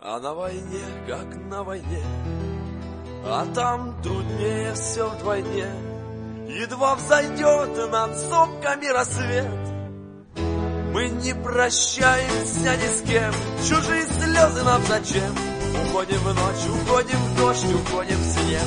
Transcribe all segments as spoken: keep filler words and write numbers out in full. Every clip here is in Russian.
А на войне, как на войне, а там труднее все вдвойне. Едва взойдет над сомками рассвет, мы не прощаемся ни с кем. Чужие слезы нам зачем? Уходим в ночь, уходим в дождь, уходим в снег.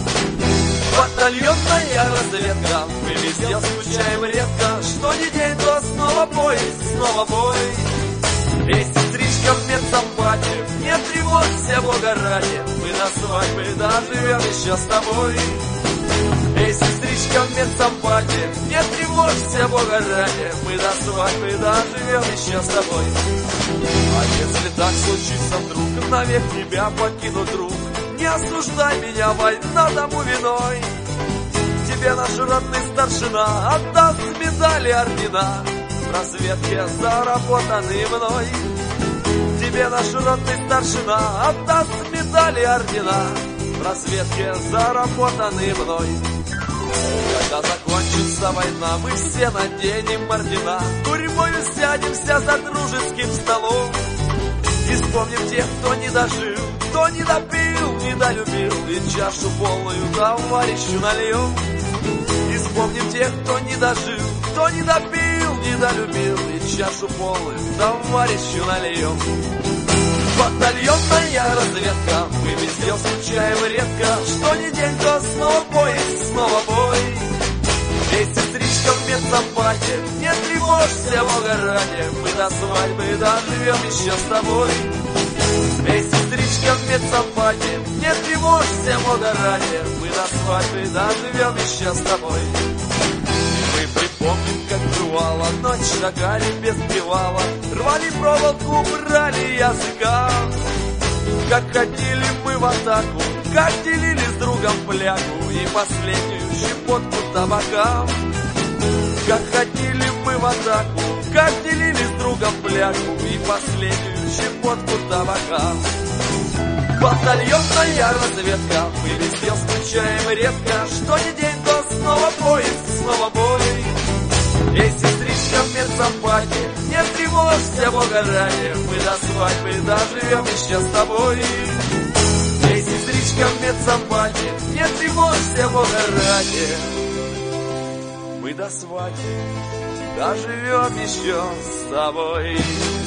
Батальонная разведка, мы везде скучаем редко. Что ни день, то снова бой, снова бой. Эй, сестричка в медсамбате, не тревожься, Бога ради, мы на свадьбе доживем еще с тобой. Эй, сестричка в медсамбате, не тревожься, Бога ради, мы до свадьбы доживем еще с тобой. А если так случится вдруг, навек тебя покину, друг, не осуждай меня, война тому виной. Тебе наш родный старшина отдаст медали, ордена, в разведке заработанные мной. Тебе наш родный старшина отдаст медали, ордена, в разведке заработанные мной. Когда закончится война, мы все наденем ордена, гурьбою сядемся за дружеским столом и вспомним тех, кто не дожил, кто не допил, не долюбил, и чашу полную товарищу нальем. И вспомним тех, кто не дожил, кто не допил, не долюбил, и чашу полную товарищу нальем. Батальонная разведка, мы везде скучаем редко. Что ни день, то снова бой, снова бой. Эй, сестричка в медсамбате, не тревожься, Бога ради, мы до свадьбы доживем еще с тобой. Эй, сестричка в медсамбате, не тревожься, Бога ради, мы до свадьбы доживем еще с тобой. Мы припомним, как бывало, ночь на гаре без привала, рвали проволоку, брали языка. Как ходили мы в атаку, как делили с другом флягу и последнюю щепотку табака. Как ходили мы в атаку, как делили с другом флягу и последнюю щепотку табака. Батальонная разведка, мы везде скучаем редко. Что ни день, то снова бой, снова бой. Эй, сестричка в медсамбате, не тревожься, Бога ради, мы до свадьбы доживем еще с тобой. Эй, сестричка в медсамбате, не тревожься, Бога ради, мы до свадьбы доживем еще с тобой.